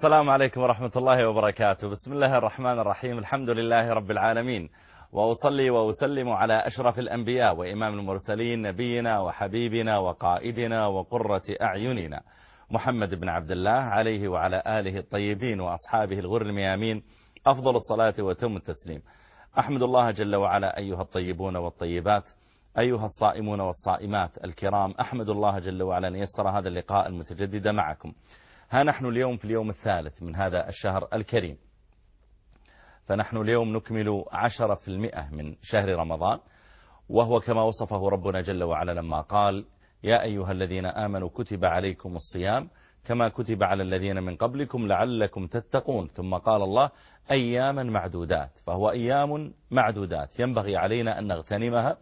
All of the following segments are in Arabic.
السلام عليكم ورحمة الله وبركاته. بسم الله الرحمن الرحيم. الحمد لله رب العالمين، وأصلي وأسلم على أشرف الأنبياء وإمام المرسلين، نبينا وحبيبنا وقائدنا وقرة أعيننا محمد بن عبد الله، عليه وعلى آله الطيبين وأصحابه الغر الميامين أفضل الصلاة وتم التسليم. أحمد الله جل وعلا أيها الطيبون والطيبات، أيها الصائمون والصائمات الكرام، أحمد الله جل وعلا أن يسر هذا اللقاء المتجدد معكم. ها نحن اليوم في اليوم الثالث من هذا الشهر الكريم، فنحن اليوم نكمل 10% من شهر رمضان، وهو كما وصفه ربنا جل وعلا لما قال: يا أيها الذين آمنوا كتب عليكم الصيام كما كتب على الذين من قبلكم لعلكم تتقون. ثم قال الله: أياما معدودات. فهو أيام معدودات ينبغي علينا أن نغتنمها،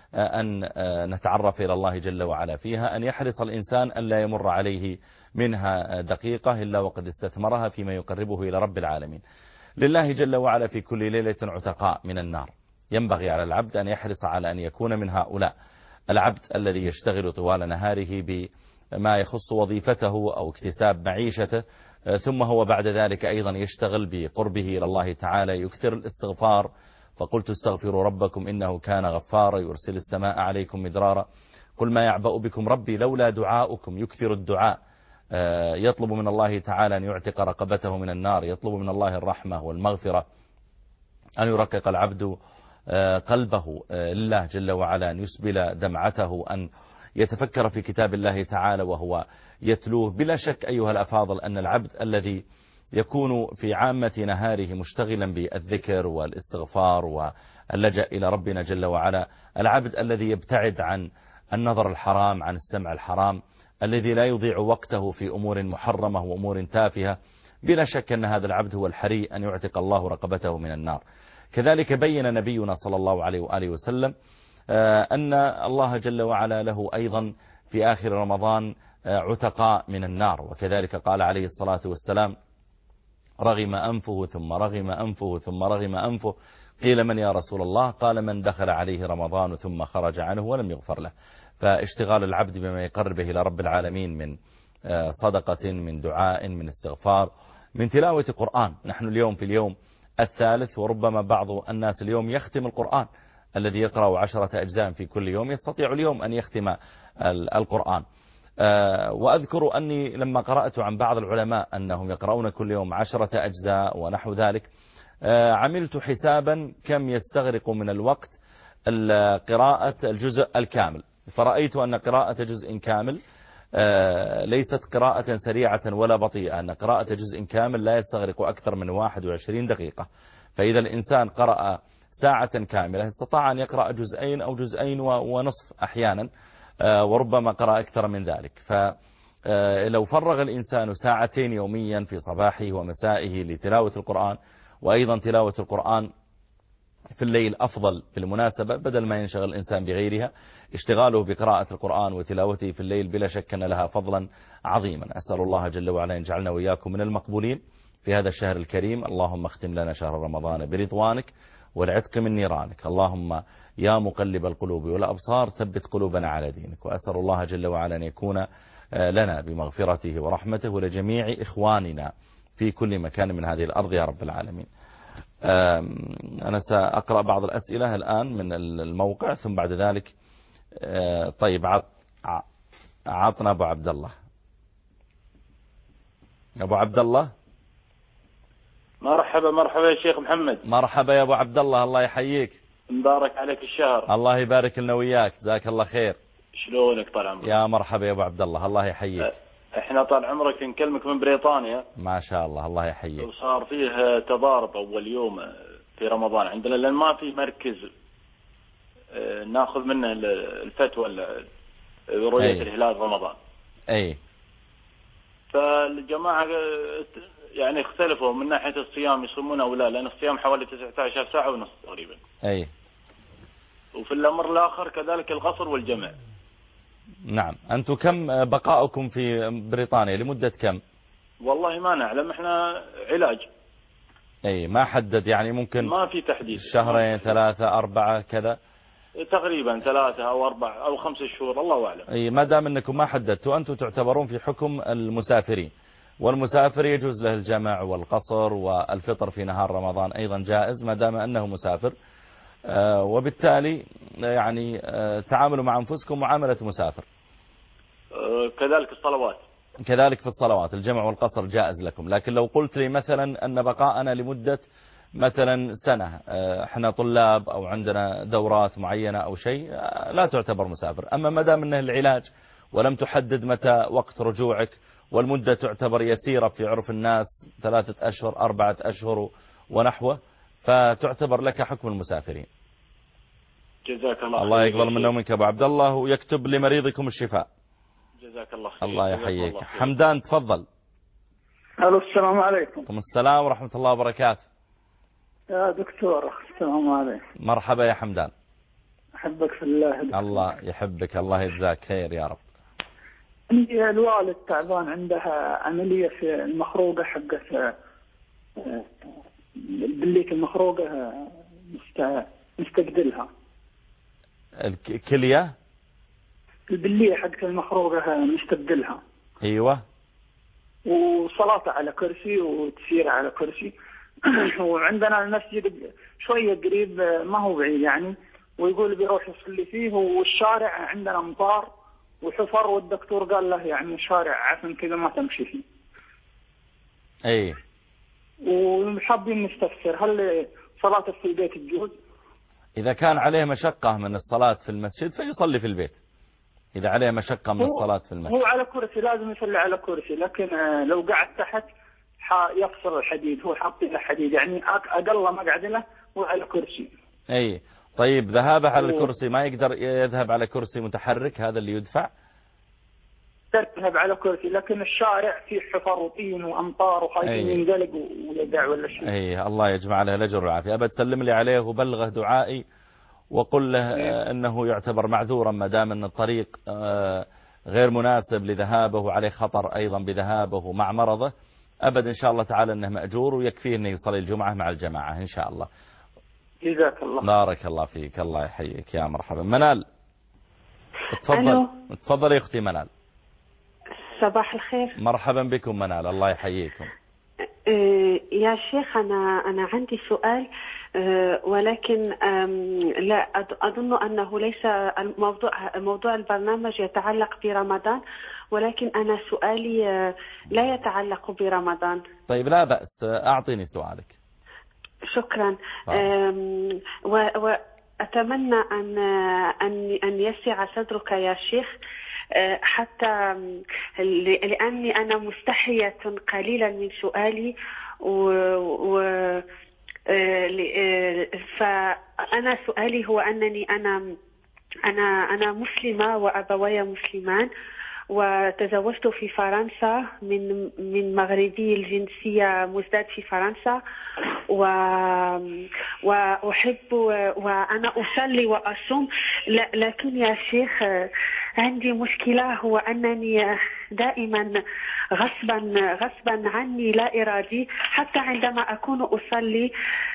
أن نتعرف إلى الله جل وعلا فيها، أن يحرص الإنسان أن لا يمر عليه منها دقيقة إلا وقد استثمرها فيما يقربه إلى رب العالمين. لله جل وعلا في كل ليلة عتقاء من النار. ينبغي على العبد أن يحرص على أن يكون من هؤلاء. العبد الذي يشتغل طوال نهاره بما يخص وظيفته أو اكتساب معيشته، ثم هو بعد ذلك أيضا يشتغل بقربه إلى الله تعالى، يكثر الاستغفار. فقلت استغفروا ربكم إنه كان غفارا يرسل السماء عليكم مدرارا. قل ما يعبأ بكم ربي لولا دعاؤكم. يكثر الدعاء، يطلب من الله تعالى أن يعتق رقبته من النار، يطلب من الله الرحمة والمغفرة، أن يرقق العبد قلبه لله جل وعلا، أن يسبل دمعته، أن يتفكر في كتاب الله تعالى وهو يتلوه. بلا شك أيها الأفاضل أن العبد الذي يكون في عامة نهاره مشتغلا بالذكر والاستغفار واللجأ إلى ربنا جل وعلا، العبد الذي يبتعد عن النظر الحرام، عن السمع الحرام، الذي لا يضيع وقته في أمور محرمة وأمور تافهة، بلا شك أن هذا العبد هو الحري أن يعتق الله رقبته من النار. كذلك بين نبينا صلى الله عليه وآله وسلم أن الله جل وعلا له أيضا في آخر رمضان عتقاء من النار. وكذلك قال عليه الصلاة والسلام: رغم أنفه ثم رغم أنفه ثم رغم أنفه. قيل: من يا رسول الله؟ قال: من دخل عليه رمضان ثم خرج عنه ولم يغفر له. فاشتغال العبد بما يقربه إلى رب العالمين من صدقة، من دعاء، من استغفار، من تلاوة قرآن. نحن اليوم في اليوم الثالث، وربما بعض الناس اليوم يختم القرآن. الذي يقرأ 10 أجزاء في كل يوم يستطيع اليوم أن يختم القرآن. وأذكر أني لما قرأت عن بعض العلماء أنهم يقرؤون كل يوم 10 أجزاء ونحو ذلك، عملت حسابا كم يستغرق من الوقت قراءة الجزء الكامل، فرأيت أن قراءة جزء كامل ليست قراءة سريعة ولا بطيئة، أن قراءة جزء كامل لا يستغرق أكثر من 21 دقيقة. فإذا الإنسان قرأ ساعة كاملة استطاع أن يقرأ جزئين أو جزئين ونصف أحيانا، وربما قرأ أكثر من ذلك. فلو فرغ الإنسان 2 ساعات يوميا في صباحه ومسائه لتلاوة القرآن، وأيضا تلاوة القرآن في الليل أفضل بالمناسبة، بدل ما ينشغل الإنسان بغيرها، اشتغاله بقراءة القرآن وتلاوته في الليل بلا شك أن لها فضلا عظيما. أسأل الله جل وعلا أن يجعلنا وإياكم من المقبولين في هذا الشهر الكريم. اللهم اختم لنا شهر رمضان برضوانك والعتق من نيرانك. اللهم يا مقلب القلوب والأبصار ثبت قلوبنا على دينك. وأسأل الله جل وعلا أن يكون لنا بمغفرته ورحمته ولجميع إخواننا في كل مكان من هذه الأرض يا رب العالمين. أنا سأقرأ بعض الأسئلة الآن من الموقع، ثم بعد ذلك طيب عطنا أبو عبد الله. أبو عبد الله، مرحبا مرحبا يا شيخ محمد. مرحبا يا أبو عبد الله، الله يحييك. مبارك عليك الشهر. الله يبارك لنا وياك، جزاك الله خير. شلونك طال عمرك؟ يا مرحبا يا أبو عبد الله، الله يحييك. احنا طال عمرك نكلمك من بريطانيا. ما شاء الله، الله يحييك. وصار فيه تضارب أول يوم في رمضان عندنا، لأن ما في مركز ناخذ منه الفتوى رؤية الهلال رمضان. أي. فالجماعة يعني اختلفوا من ناحية الصيام يصومون أو لا، لأن الصيام حوالي 19 ساعة ونص تقريبا. أي. وفي الأمر الآخر كذلك القصر والجمع. نعم. أنتم كم بقاؤكم في بريطانيا، لمدة كم؟ والله ما نعلم، احنا علاج. أي، ما حدد يعني، ممكن ما في تحديد، 2 3 4 كذا تقريبا 3 أو 4 أو 5 شهور، الله أعلم. أي، ما دام أنكم ما حددتوا، أنتم تعتبرون في حكم المسافرين، والمسافر يجوز له الجمع والقصر، والفطر في نهار رمضان أيضا جائز ما دام أنه مسافر. وبالتالي يعني تعاملوا مع أنفسكم معاملة مسافر. كذلك الصلوات. كذلك في الصلوات الجمع والقصر جائز لكم. لكن لو قلت لي مثلا أن بقاءنا لمدة مثلا سنة، احنا طلاب أو عندنا دورات معينة أو شيء، لا تعتبر مسافر. أما ما دام أنه العلاج ولم تحدد متى وقت رجوعك، والمدة تعتبر يسيرة في عرف الناس 3 أشهر 4 أشهر ونحوه، فتعتبر لك حكم المسافرين. جزاك الله خير. الله يقبل منا ومنك أبو عبد الله ويكتب لمريضكم الشفاء. جزاك الله خير. الله يحييك. حمدان تفضل. الو السلام عليكم. وعليكم السلام ورحمة الله وبركاته. يا دكتور السلام عليكم. مرحبا يا حمدان. أحبك في الله دكتور. الله يحبك، الله يجزاك خير يا رب. عندي الوالد تعبان، عندها عملية في المخروقة حقت البلية المخروقة، مستقبلها. الكلية؟ البلية حقت المخروقة مستقبلها. ايوه. وصلاته على كرسي وتسير على كرسي. وعندنا المسجد شوية قريب ما هو بعيد يعني، ويقول بيروح يصلي فيه، والشارع عندنا مطار وحفر، والدكتور قال له يعني شارع عفن كذا ما تمشي فيه. اي. وحابين نستفسر هل صلاته في البيت تجوز؟ إذا كان عليه مشقة من الصلاة في المسجد فيصلي في البيت. إذا عليه مشقة من الصلاة في المسجد. هو على كرسي، لازم يصلي على كرسي، لكن لو قعد تحت يكسر الحديد، هو حاط له حديد يعني أقل مقعد له وعلى كرسي. أي. طيب ذهابه على الكرسي ما يقدر يذهب على كرسي متحرك، هذا اللي يدفع؟ تذهب على كرسي، لكن الشارع فيه حفر وطين وأمطار وخايفين ينقلق ويدع ولا شيء. أي الله يجمع له الأجر والعافية. أبد سلم لي عليه وبلغه دعائي وقل له أنه يعتبر معذورا ما دام أن الطريق غير مناسب لذهابه وعليه خطر أيضا بذهابه مع مرضه. أبد إن شاء الله تعالى أنه مأجور ويكفيه أنه يصلي الجمعة مع الجماعة إن شاء الله. جزاك الله. بارك الله فيك، الله يحييك. يا مرحبا. منال تفضل. تفضل يا أختي منال. صباح الخير. مرحبا بكم منال، الله يحييكم. يا شيخ أنا عندي سؤال، ولكن لا أظن أنه ليس موضوع البرنامج يتعلق برمضان، ولكن أنا سؤالي لا يتعلق برمضان. طيب لا بأس، أعطيني سؤالك. شكرا. وأتمنى أن يسع صدرك يا شيخ، حتى لأني أنا مستحية قليلا من سؤالي، فأنا سؤالي هو أنني أنا مسلمة وأبواي مسلمان، وتزوجت في فرنسا من مغربي الجنسية مزداد في فرنسا، وأحب وأنا أصلي وأصوم، لكن يا شيخ عندي مشكلة، هو أنني دائما غصبا عني لا إرادي، حتى عندما أكون أصلي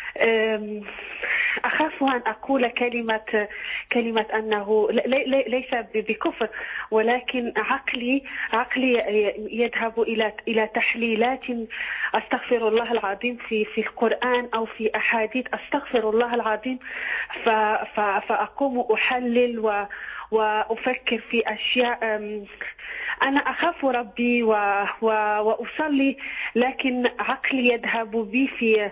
أخاف أن أقول كلمة أنه ليس بكفر، ولكن عقلي يذهب إلى تحليلات أستغفر الله العظيم في القرآن أو في أحاديث أستغفر الله العظيم، فأقوم أحلل وأفكر في أشياء. أنا أخاف ربي وأصلي، لكن عقلي يذهب بي في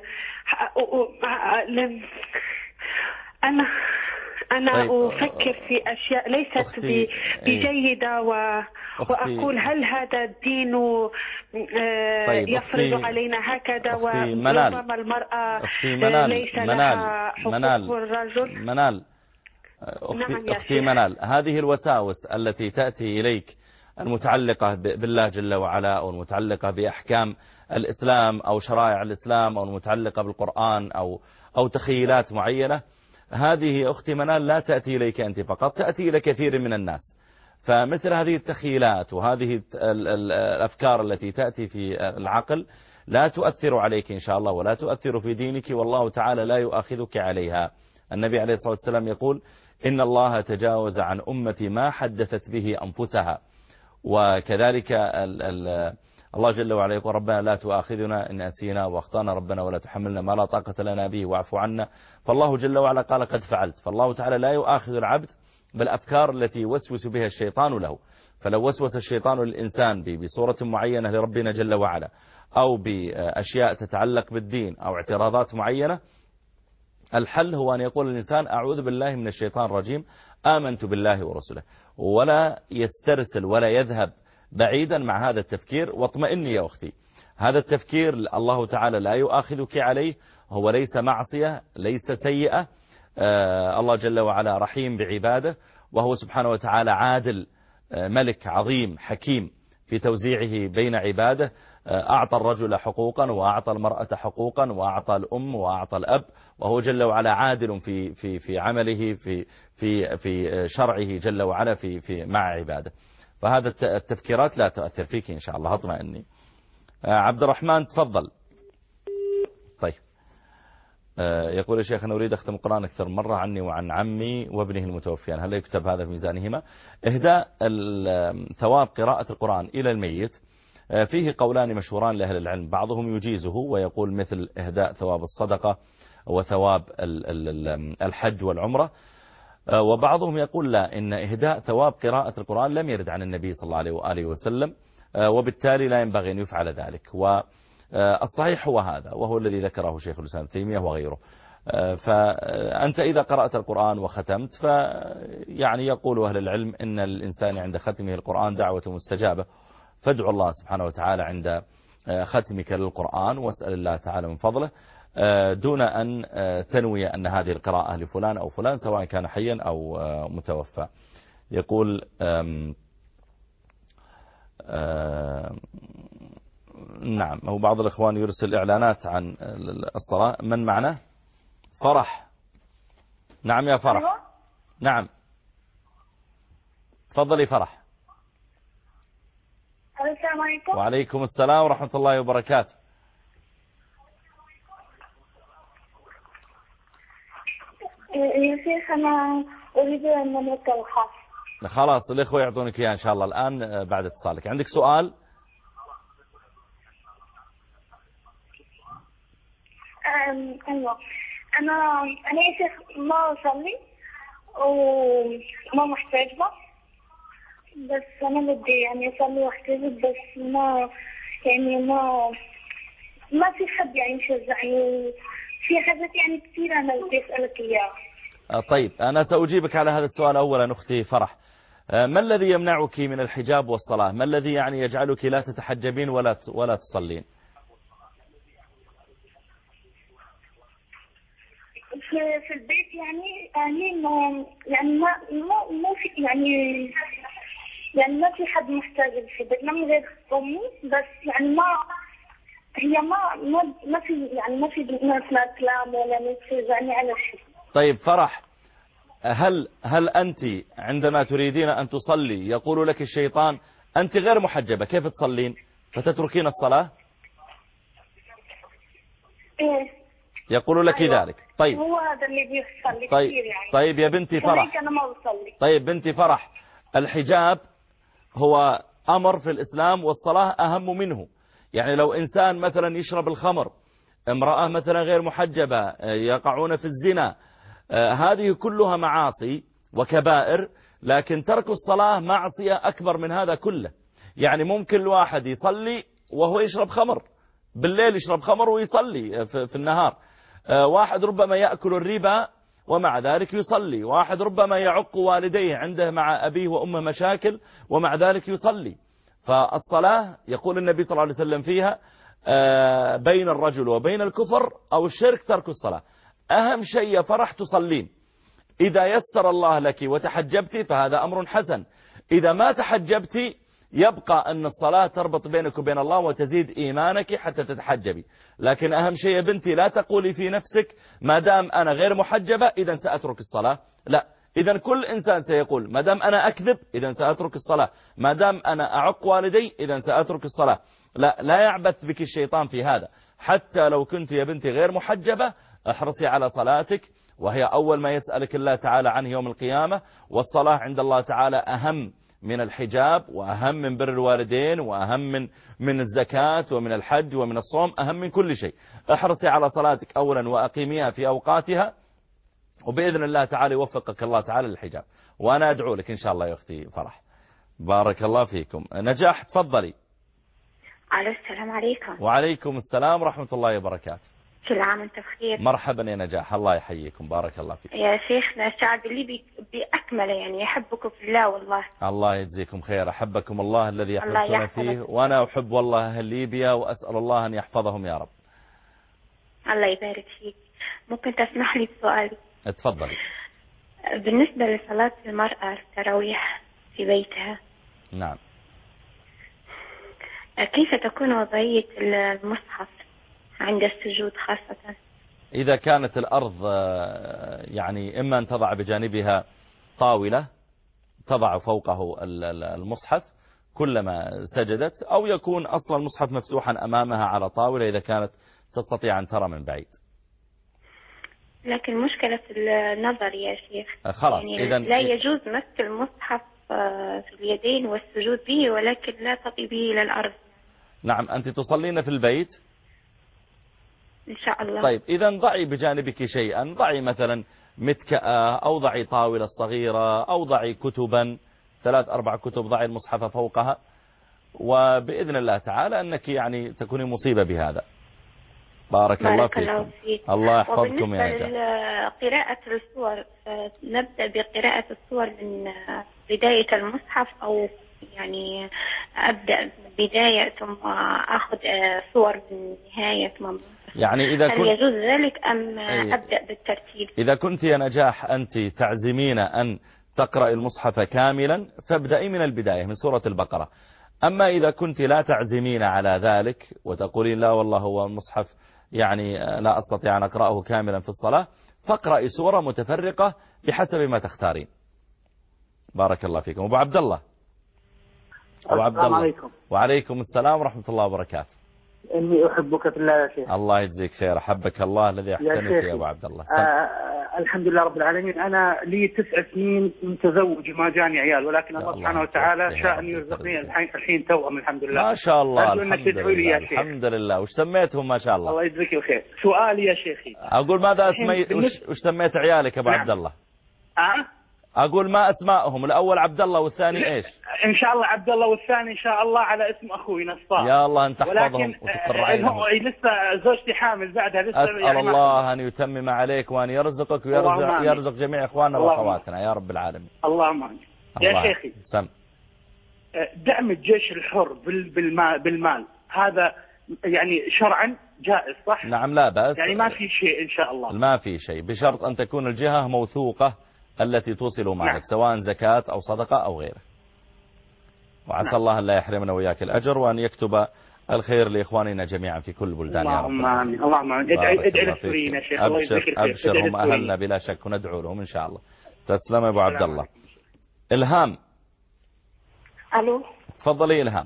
أنا طيب أفكر في أشياء ليست بجيدة، وأقول هل هذا الدين طيب يفرض علينا هكذا، وربما المرأة ليس لها حقوق الرجل. منال أختي منال، هذه الوساوس التي تأتي إليك المتعلقة بالله جل وعلا، أو المتعلقة بأحكام الإسلام أو شرائع الإسلام، أو المتعلقة بالقرآن أو تخيلات معينة، هذه أختي منال لا تأتي إليك أنت فقط، تأتي إلى كثير من الناس. فمثل هذه التخيلات وهذه الأفكار التي تأتي في العقل لا تؤثر عليك إن شاء الله، ولا تؤثر في دينك، والله تعالى لا يؤاخذك عليها. النبي عليه الصلاة والسلام يقول: إن الله تجاوز عن أمتي ما حدثت به أنفسها. وكذلك الله جل وعلا يقول ربنا لا تؤاخذنا إن أنسينا وأخطأنا ربنا ولا تحملنا ما لا طاقة لنا به واعف عنا. فالله جل وعلا قال قد فعلت. فالله تعالى لا يؤاخذ العبد بالأفكار التي يوسوس بها الشيطان له. فلو وسوس الشيطان للإنسان بصورة معينة لربنا جل وعلا أو بأشياء تتعلق بالدين أو اعتراضات معينة، الحل هو أن يقول الإنسان أعوذ بالله من الشيطان الرجيم، آمنت بالله ورسله، ولا يسترسل ولا يذهب بعيدا مع هذا التفكير. واطمئني يا أختي، هذا التفكير الله تعالى لا يؤاخذك عليه، هو ليس معصية ليس سيئة. الله جل وعلا رحيم بعباده، وهو سبحانه وتعالى عادل، ملك عظيم حكيم في توزيعه بين عباده. أعطى الرجل حقوقا وأعطى المرأة حقوقا وأعطى الأم وأعطى الأب، وهو جل وعلا عادل في عمله في شرعه جل وعلا في مع عباده. فهذا التفكيرات لا تؤثر فيك إن شاء الله، اطمئني. عبد الرحمن تفضل. طيب، يقول يا شيخ أنا أريد أختم القرآن أكثر مرة عني وعن عمي وابنه المتوفيان، هل يكتب هذا في ميزانهما؟ إهداء ثواب قراءة القرآن إلى الميت فيه قولان مشهوران لأهل العلم، بعضهم يجيزه ويقول مثل إهداء ثواب الصدقة وثواب الحج والعمرة، وبعضهم يقول لا، إن إهداء ثواب قراءة القرآن لم يرد عن النبي صلى الله عليه وآله وسلم، وبالتالي لا ينبغي أن يفعل ذلك. والصحيح هو هذا، وهو الذي ذكره شيخ الإسلام ابن تيمية وغيره. فأنت إذا قرأت القرآن وختمت، فيعني يقول أهل العلم إن الإنسان عند ختمه القرآن دعوة مستجابة، فادعو الله سبحانه وتعالى عند ختمك للقرآن واسأل الله تعالى من فضله، دون أن تنوي أن هذه القراءة لفلان أو فلان سواء كان حيا أو متوفى. يقول نعم، هو بعض الإخوان يرسل إعلانات عن الصلاة. من معنا؟ فرح. نعم يا فرح. نعم تفضلي فرح. السلام عليكم. وعليكم السلام ورحمة الله وبركاته. يا شيخ أنا أريد أن أملك الخاص. خلاص الإخوة يعطونك إياه إن شاء الله الآن بعد اتصالك. عندك سؤال؟ أيوة، أنا يا شيخ ما أصلي وما محتاجة، بس أنا بدي يعني أصلي واحتجب، بس ما في حد يعني يشجعني، في حاجات يعني كثير أنا بدي أسألك إياها. طيب أنا سأجيبك على هذا السؤال أولا أختي فرح. ما الذي يمنعك من الحجاب والصلاة؟ ما الذي يعني يجعلك لا تتحجبين ولا تصلين؟ في البيت مو في يعني ما في حد محتاج في بيتنا من غير أمي، بس يعني ما في ناس كلام ولا تشجعني على شيء. طيب فرح، هل أنت عندما تريدين أن تصلي يقول لك الشيطان أنت غير محجبة كيف تصلين فتتركين الصلاة؟ إيه يقول لك أيوة. ذلك. طيب هو هذا اللي بيحصل طيب. كثير يعني. طيب يا بنتي فرح، أنا ما بصلي. طيب بنتي فرح، الحجاب هو أمر في الإسلام والصلاة أهم منه. يعني لو إنسان مثلا يشرب الخمر، امرأة مثلا غير محجبة، يقعون في الزنا، هذه كلها معاصي وكبائر، لكن ترك الصلاة معصية أكبر من هذا كله. يعني ممكن الواحد يصلي وهو يشرب خمر، بالليل يشرب خمر ويصلي في النهار. واحد ربما يأكل الربا ومع ذلك يصلي، واحد ربما يعق والديه، عنده مع أبيه وأمه مشاكل ومع ذلك يصلي. فالصلاة يقول النبي صلى الله عليه وسلم فيها بين الرجل وبين الكفر أو الشرك ترك الصلاة. أهم شيء يا فرح تصلين. إذا يسر الله لك وتحجبت فهذا أمر حسن، إذا ما تحجبت يبقى أن الصلاة تربط بينك وبين الله وتزيد إيمانك حتى تتحجبي. لكن أهم شيء يا بنتي لا تقولي في نفسك ما دام أنا غير محجبة إذا سأترك الصلاة، لا، إذا كل إنسان سيقول ما دام أنا أكذب إذا سأترك الصلاة، ما دام أنا أعق والدي إذا سأترك الصلاة. لا يعبث بك الشيطان في هذا. حتى لو كنت يا بنتي غير محجبة احرصي على صلاتك، وهي أول ما يسألك الله تعالى عنه يوم القيامة، والصلاة عند الله تعالى أهم من الحجاب، وأهم من بر الوالدين، وأهم من الزكاة ومن الحج ومن الصوم، أهم من كل شيء. احرصي على صلاتك أولا وأقيميها في أوقاتها، وبإذن الله تعالى يوفقك الله تعالى للحجاب. وأنا أدعو لك إن شاء الله يا أختي فرح. بارك الله فيكم. نجاح تفضلي. على السلام عليكم. وعليكم السلام ورحمة الله وبركاته. كل عام وانت بخير. مرحبا يا نجاح، الله يحييكم، بارك الله فيكم. يا شيخنا الشعب الليبي بأكمله يعني يحبكم في الله والله. الله يجزيكم خير، أحبكم الله الذي أحببتنا فيه، وأنا أحب والله أهل ليبيا، وأسأل الله أن يحفظهم يا رب. الله يبارك فيك. ممكن تسمح لي بسؤال؟ اتفضلي. بالنسبة لصلاة المرأة التراويح في بيتها، نعم، كيف تكون وضعية المصحف عند السجود خاصة؟ إذا كانت الأرض يعني إما أن تضع بجانبها طاولة تضع فوقه المصحف كلما سجدت، أو يكون أصلا المصحف مفتوحا أمامها على طاولة إذا كانت تستطيع أن ترى من بعيد. لكن مشكلة النظر يا شيخ، خلاص يعني إذن لا يجوز مسك المصحف في اليدين والسجود به، ولكن لا تقي به إلى الأرض. نعم، أنت تصلين في البيت إن شاء الله. طيب إذا ضعي بجانبك شيئا، ضعي مثلا متكأة، أو ضعي طاولة صغيرة، أو ضعي كتبا 3-4 كتب، ضعي المصحف فوقها، وبإذن الله تعالى أنك يعني تكوني مصيبة بهذا. بارك الله فيكم. الله يحفظكم يا نجاح. قراءة السور، نبدأ بقراءة السور من بداية المصحف، أو يعني أبدأ بداية ثم أخذ صور من نهاية ثم يعني إذا هل يجوز ذلك أم أبدأ بالترتيب؟ إذا كنت يا نجاح أنت تعزمين أن تقرأ المصحف كاملا فابدأي من البداية من سورة البقرة. أما إذا كنت لا تعزمين على ذلك وتقولين لا والله هو المصحف يعني لا أستطيع أن أقرأه كاملا في الصلاة، فاقرأي سورة متفرقة بحسب ما تختارين. بارك الله فيكم. أبو عبد الله. السلام عليكم. وعليكم السلام ورحمة الله وبركاته. إني أحبك في الله يا شيخ. الله يجزيك خير، أحبك الله الذي أحسنك يا أبو عبد الله. الحمد لله رب العالمين. أنا لي 9 سنين متزوج وما جاني عيال، ولكن الله سبحانه وتعالى شاء أن يرزقني الحين توأم الحمد لله. ما شاء الله الحمد لله. وش سميتهم ما شاء الله؟ الله يجزيك الخير. سؤالي يا شيخي، أقول ماذا وش سميت عيالك أبو عبد الله؟ أقول ما أسمائهم، الأول عبد الله والثاني إيش؟ إن شاء الله عبد الله، والثاني إن شاء الله على اسم أخوي نصار. يا الله أن تحفظهم وتقر عينهم. لسه زوجتي حامل بعدها لسه. أسأل يعني الله أن يتمم عليك وأن يرزقك ويرزق جميع إخواننا وأخواتنا يا رب العالمين. اللهم آمين. يا شيخي سم. دعم الجيش الحر بالمال هذا يعني شرعا جائز صح؟ نعم لا بأس، يعني ما في شيء إن شاء الله. ما في شيء بشرط أن تكون الجهة موثوقة التي توصل مالك، سواء زكاة أو صدقة أو غيره. وعسى الله أن لا يحرمنا وإياك الأجر، وأن يكتب الخير لإخواننا جميعا في كل بلدان يا رب. اللهم آمين. اللهم آمين. ادعي للسوريين يا شيخ. أبشر هم أهلنا بلا شك، وندعو لهم إن شاء الله. تسلم أبو عبد الله. إلهام. ألو. تفضلي إلهام.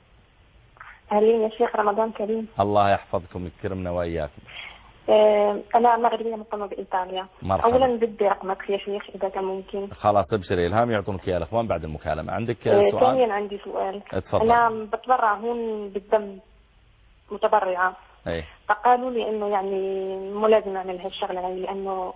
أهلين يا شيخ، رمضان كريم. الله يحفظكم يكرمنا وإياكم. أنا مغربية مقيمة بإيطاليا. مرحبا. أولا بدي رقمك يا شيخ إذا كان ممكن. خلاص ابشري إلهام، يعطونك يا الأخوان بعد المكالمة. عندك سؤال؟ ثانيا عندي سؤال. اتفضل. أنا بتبرع هون بالدم، متبرعة. أي. فقالوا لي إنه يعني مو لازم أعمل هالشغلة هاي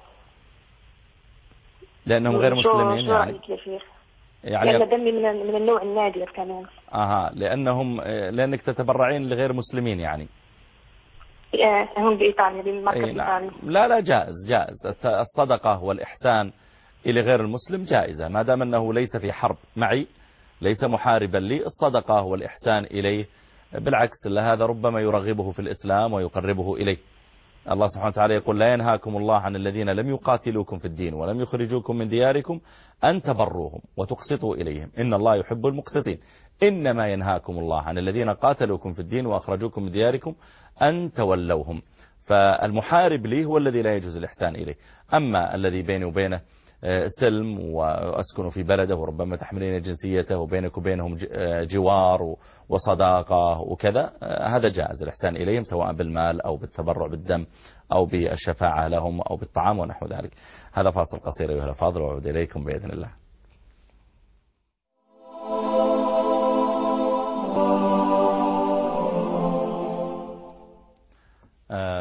لأنهم غير مسلمين. شو رأيك يا شيخ؟ يعني دمي من النوع النادر كمان. لأنك تتبرعين لغير مسلمين يعني. هم بإيطاليا بمركز إيطالي. لا جائز الصدقة والإحسان إلى غير المسلم جائزة، ما دام أنه ليس في حرب معي، ليس محاربا لي. الصدقة والإحسان إليه بالعكس هذا ربما يرغبه في الإسلام ويقربه إليه. الله سبحانه وتعالى يقول لا ينهاكم الله عن الذين لم يقاتلوكم في الدين ولم يخرجوكم من دياركم أن تبروهم وتقسطوا إليهم إن الله يحب المقسطين. إنما ينهاكم الله عن الذين قاتلوكم في الدين وأخرجوكم من دياركم أن تولوهم. فالمحارب لي هو الذي لا يجوز الإحسان إليه. أما الذي بيني وبينه سلم وأسكن في بلده وربما تحملين جنسيته وبينك وبينهم جوار وصداقة وكذا، هذا جائز الإحسان إليهم سواء بالمال أو بالتبرع بالدم أو بالشفاعة لهم أو بالطعام ونحو ذلك. هذا فاصل قصير أيها الأفاضل وأعود إليكم بإذن الله.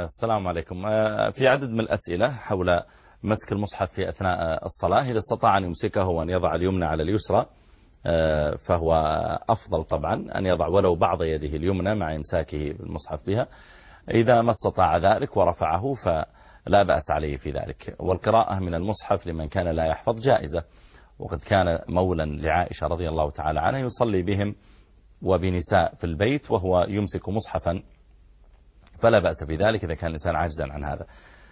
السلام عليكم. في عدد من الأسئلة حول مسك المصحف في أثناء الصلاة. إذا استطاع أن يمسكه وأن يضع اليمنى على اليسرى فهو أفضل طبعا أن يضع ولو بعض يده اليمنى مع إمساكه بالمصحف بها. إذا ما استطاع ذلك ورفعه فلا بأس عليه في ذلك. والقراءة من المصحف لمن كان لا يحفظ جائزة، وقد كان مولا لعائشة رضي الله تعالى عنها يصلي بهم وبنساء في البيت وهو يمسك مصحفا، فلا بأس بذلك إذا كان الإنسان عاجزا عن هذا.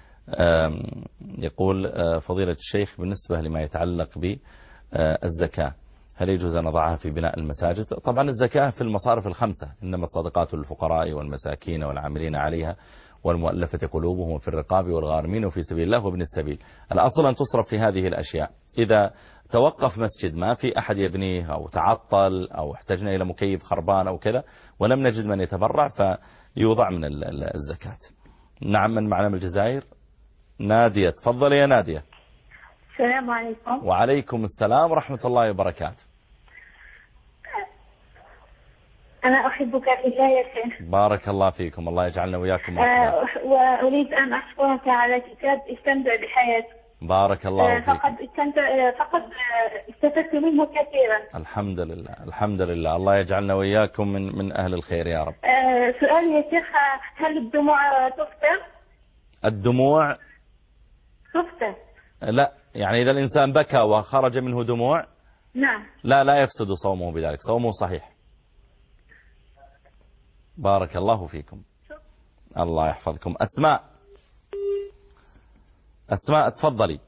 يقول فضيلة الشيخ بالنسبة لما يتعلق بالزكاة، هل يجوز أن نضعها في بناء المساجد؟ طبعا الزكاة في المصارف الخمسة، إنما الصدقات للفقراء والمساكين والعاملين عليها والمؤلفة قلوبهم وفي الرقاب والغارمين وفي سبيل الله وابن السبيل. الأصل أن تصرف في هذه الأشياء. إذا توقف مسجد ما في أحد يبنيه أو تعطل أو احتجنا إلى مكيف خربان أو كذا ولم نجد من يتبرع فيوضع من الزكاة. نعم، من معنا من الجزائر؟ نادية، تفضل يا نادية. السلام عليكم. وعليكم السلام ورحمة الله وبركاته. أنا أحبك في الله يا شيخ. بارك الله فيكم، الله يجعلنا وياكم. وأريد أن أشكرك على كتاب استمتع بحياتك. بارك الله فيك. فقد استفدت منه كثيرا. الحمد لله الحمد لله، الله يجعلنا وإياكم من أهل الخير يا رب. سؤال يا شيخ، هل الدموع تفطر؟ الدموع تفطر؟ لا، يعني إذا الإنسان بكى وخرج منه دموع نعم لا يفسد صومه بذلك، صومه صحيح. بارك الله فيكم، الله يحفظكم. أسماء تفضلي.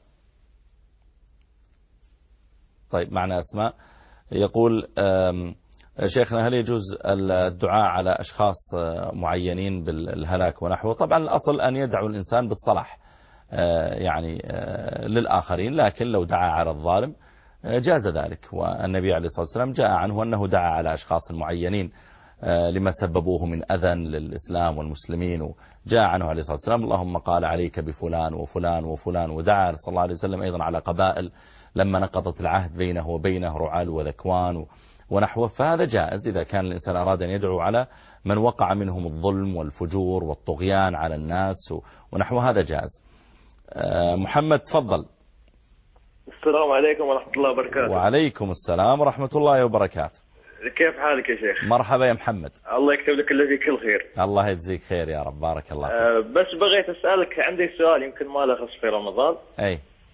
طيب معنا أسماء. يقول شيخنا هل يجوز الدعاء على أشخاص معينين بالهلاك ونحوه؟ طبعا الأصل أن يدعو الإنسان بالصلاح يعني للآخرين، لكن لو دعا على الظالم جاز ذلك. والنبي عليه الصلاة والسلام جاء عنه أنه دعا على أشخاص معينين لما سببوه من أذى للإسلام والمسلمين، وجاء عنه عليه الصلاة والسلام اللهم قال عليك بفلان وفلان وفلان، ودعا صلى الله عليه وسلم أيضا على قبائل لما نقضت العهد بينه وبينه، رعال وذكوان ونحوه. فهذا جائز إذا كان الإنسان أراد أن يدعو على من وقع منهم الظلم والفجور والطغيان على الناس ونحو هذا جائز. محمد تفضل. السلام عليكم ورحمة الله وبركاته. وعليكم السلام ورحمة الله وبركاته. كيف حالك يا شيخ؟ مرحبا يا محمد. الله يكتب لك اللي فيه كل خير. الله يجزيك خير يا رب، بارك الله فيك. بس بغيت أسألك، عندي سؤال يمكن ما له خص في رمضان. أي.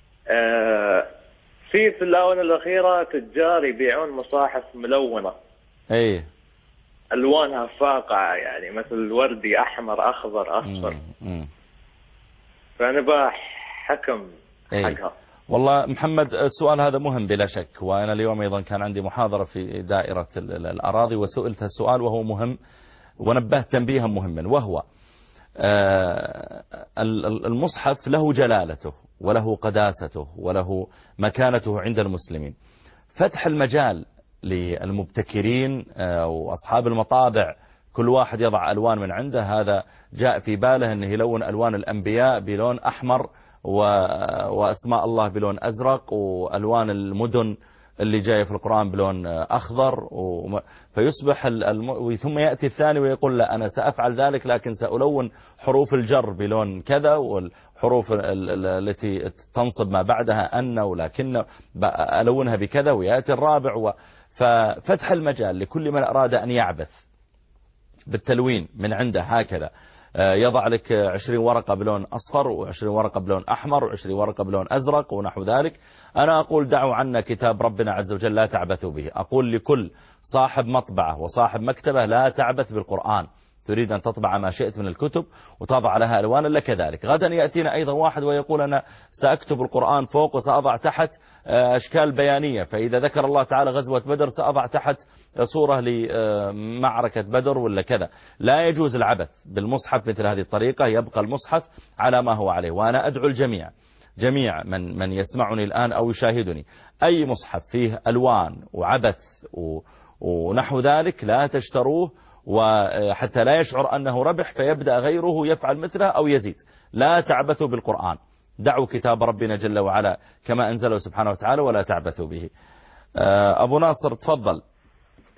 في الآونة الأخيرة تجار يبيعون مصاحف ملونة. أي. ألوانها فاقعة، يعني مثل وردي، أحمر، أخضر، أصفر. فأنا حكم حقها. والله محمد السؤال هذا مهم بلا شك، وأنا اليوم أيضا كان عندي محاضرة في دائرة الأراضي وسئلت السؤال وهو مهم، ونبهت تنبيها مهما، وهو المصحف له جلالته وله قداسته وله مكانته عند المسلمين. فتح المجال للمبتكرين وأصحاب المطابع كل واحد يضع ألوان من عنده، هذا جاء في باله أنه يلون ألوان الأنبياء بلون أحمر وأسماء الله بلون أزرق، وألوان المدن اللي جاية في القرآن بلون أخضر، فيصبح ثم يأتي الثاني ويقول لا أنا سأفعل ذلك لكن سألون حروف الجر بلون كذا، والحروف التي تنصب ما بعدها أن ولكن ألونها بكذا، ويأتي الرابع. ففتح المجال لكل من أراد أن يعبث بالتلوين من عنده هكذا، يضع لك 20 ورقة بلون أصفر و20 ورقة بلون أحمر و20 ورقة بلون أزرق ونحو ذلك. أنا أقول دعوا عنا كتاب ربنا عز وجل لا تعبثوا به. أقول لكل صاحب مطبعة وصاحب مكتبة لا تعبث بالقرآن. تريد أن تطبع ما شئت من الكتب وتضع لها ألوان لك ذلك. غدا يأتينا أيضا واحد ويقول أنا سأكتب القرآن فوق وسأضع تحت أشكال بيانية، فإذا ذكر الله تعالى غزوة بدر سأضع تحت صورة لمعركة بدر ولا كذا. لا يجوز العبث بالمصحف مثل هذه الطريقة، يبقى المصحف على ما هو عليه. وأنا أدعو الجميع، جميع من يسمعني الآن أو يشاهدني، أي مصحف فيه ألوان وعبث ونحو ذلك لا تشتروه، وحتى لا يشعر أنه ربح فيبدأ غيره يفعل مثله أو يزيد. لا تعبثوا بالقرآن، دعوا كتاب ربنا جل وعلا كما أنزله سبحانه وتعالى ولا تعبثوا به. أبو ناصر تفضل.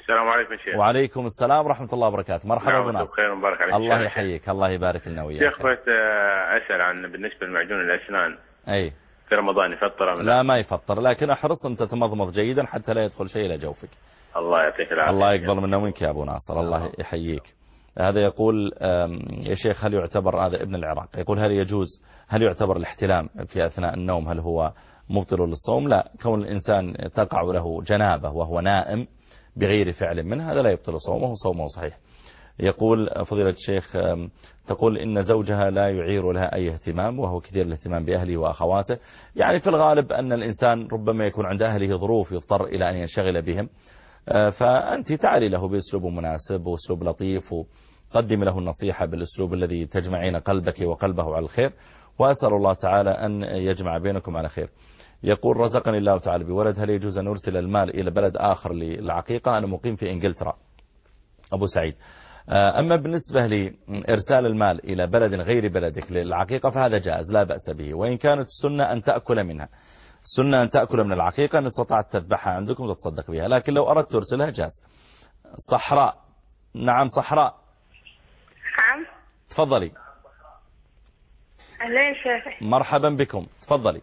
السلام عليكم شيخ. وعليكم السلام ورحمة الله وبركاته. مرحبا أبو ناصر. خير وبارك عليك. الله يحييك، الله يبارك لنا وياك. شيخ بس أسأل عن بالنسبة لمعجون الأسنان. أي في رمضان يفطر أم لا؟ لا ما يفطر، لكن احرص أن تتمضمض جيدا حتى لا يدخل شيء إلى جوفك. الله يعطيك العافية. الله يقبل منا ومنك يا أبو ناصر، الله يحييك. هذا يقول يا شيخ هل يعتبر، هذا ابن العراق يقول هل يعتبر الاحتلام في أثناء النوم هل هو مبطل للصوم؟ لا، كون الإنسان تقع له جنابه وهو نائم بغير فعل منه هذا لا يبطل صومه، صومه صحيح. يقول فضيلة الشيخ تقول إن زوجها لا يعير لها أي اهتمام وهو كثير الاهتمام بأهله وأخواته. يعني في الغالب أن الإنسان ربما يكون عند أهله ظروف يضطر إلى أن ينشغل بهم، فأنت تعالي له بأسلوب مناسب وأسلوب لطيف وقدم له النصيحة بالأسلوب الذي تجمعين قلبك وقلبه على الخير، وأسأل الله تعالى أن يجمع بينكم على خير. يقول رزقني الله تعالى بولد، هل يجوز أن نرسل المال إلى بلد آخر للعقيقة؟ أنا مقيم في إنجلترا. أبو سعيد، أما بالنسبة لإرسال المال إلى بلد غير بلدك للعقيقة فهذا جائز لا بأس به، وإن كانت السنة أن تأكل منها، السنة أن تأكل من العقيقة إن استطعت تذبحها عندكم وتتصدق بها، لكن لو أردت ترسلها جاز. صحراء، نعم صحراء. نعم تفضلي. أهلا يا شيخ. مرحبا بكم، تفضلي.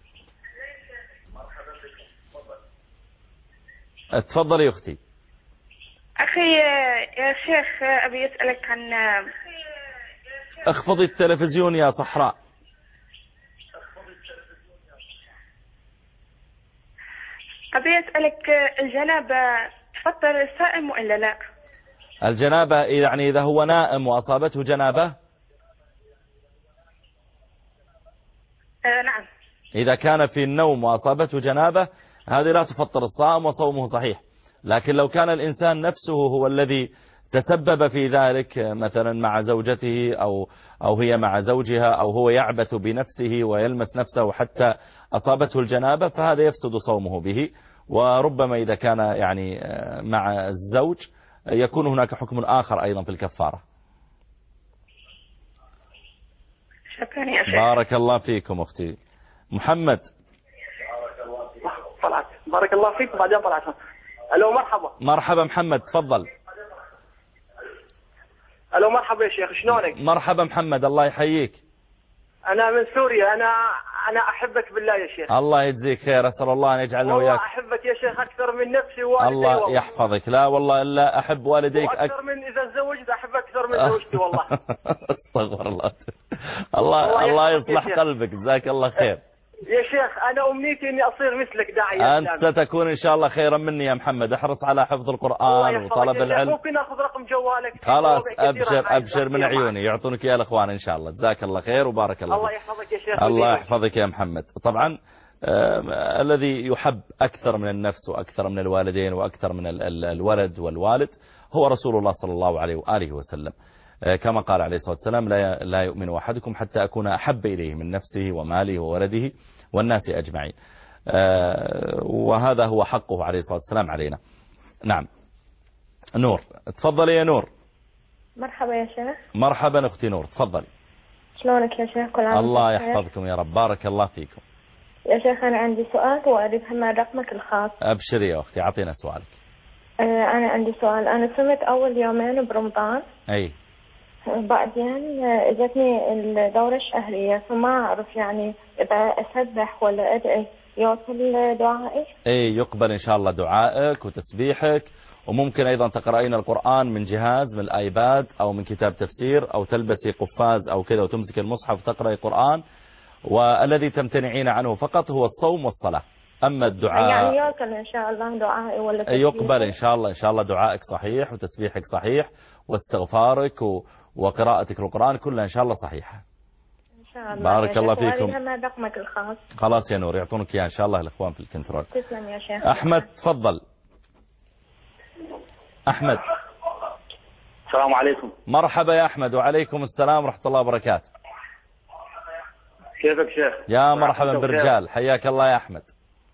تفضلي أختي. أخي يا شيخ أبي أسألك عن، اخفضي التلفزيون يا صحراء. أبي أسألك الجنابة تفطر الصائم وإلا لا؟ الجنابة يعني إذا هو نائم وأصابته جنابة؟ نعم. إذا كان في النوم وأصابته جنابة هذه لا تفطر الصائم وصومه صحيح. لكن لو كان الإنسان نفسه هو الذي تسبب في ذلك، مثلا مع زوجته أو هي مع زوجها، أو هو يعبث بنفسه ويلمس نفسه حتى أصابته الجنابة، فهذا يفسد صومه به. وربما إذا كان يعني مع الزوج يكون هناك حكم آخر أيضا في الكفارة. شكرا يا شيخ. بارك الله فيكم أختي. محمد. طلعت. بارك الله فيك. بعدين طلعت. ألو مرحبا. مرحبا محمد، تفضل. ألو مرحبا يا شيخ، شلونك؟ مرحبا محمد، الله يحييك. أنا من سوريا. أنا أحبك بالله يا شيخ. الله يجزيك خير، أسأل الله أن يجعلنا وياك. والله أحبك يا شيخ أكثر من نفسي ووالدي. الله والله يحفظك. لا والله إلا أحب والديك أكثر من إذا تزوجت أحب أكثر من زوجتي والله. استغفر الله. الله يصلح قلبك، جزاك الله خير يا شيخ. أنا أمنيتي إني أصير مثلك داعية. أنت ستكون إن شاء الله خيرا مني يا محمد. احرص على حفظ القرآن وطلب العلم. ممكن أخذ رقم جوالك؟ خلاص أبشر من عيوني، يعطونك يا الأخوان إن شاء الله. جزاك الله خير وبارك الله. الله يحفظك يا شيخ. الله يحفظك يا محمد. طبعا الذي يحب أكثر من النفس وأكثر من الوالدين وأكثر من الولد والوالد هو رسول الله صلى الله عليه وآله وسلم، كما قال عليه الصلاة والسلام لا يؤمن أحدكم حتى أكون أحب إليه من نفسه وماله وولده والناس أجمعين. وهذا هو حقه عليه الصلاة والسلام علينا. نعم. نور، تفضلي يا نور. مرحبا يا شيخ. مرحبا أختي نور، تفضلي. شلونك يا شيخ؟ كل عام الله يحفظكم يا رب، بارك الله فيكم. يا شيخ أنا عندي سؤال وأريد هم رقمك الخاص. أبشري يا أختي، أعطينا سؤالك. أنا عندي سؤال. أنا صمت أول يومين برمضان. أي. بعدين اجتني الدورة الشهرية، فما أعرف يعني إذا أسبح ولا أدعي يوصل دعائي؟ أي يقبل إن شاء الله دعائك وتسبيحك، وممكن أيضا تقرأين القرآن من جهاز، من الآيباد أو من كتاب تفسير، أو تلبسي قفاز أو كذا وتمسك المصحف وتقرأي قرآن. والذي تمتنعين عنه فقط هو الصوم والصلاة. أما الدعاء يعني يوصل إن شاء الله دعائي ولا تسبيحي؟ يقبل إن شاء الله. إن شاء الله دعائك صحيح وتسبيحك صحيح واستغفارك وقراءتك القرآن كلها إن شاء الله صحيحة إن شاء الله. بارك الله فيكم. هم رقمك الخاص. خلاص يا نور، يعطونك إياه إن شاء الله الإخوان في الكنترول. تسلم يا شيخ. أحمد تفضل. أحمد. السلام عليكم. مرحبا يا أحمد. وعليكم السلام ورحمة الله وبركاته. كيفك شيخ؟ يا مرحبا بالرجال، حياك الله يا أحمد.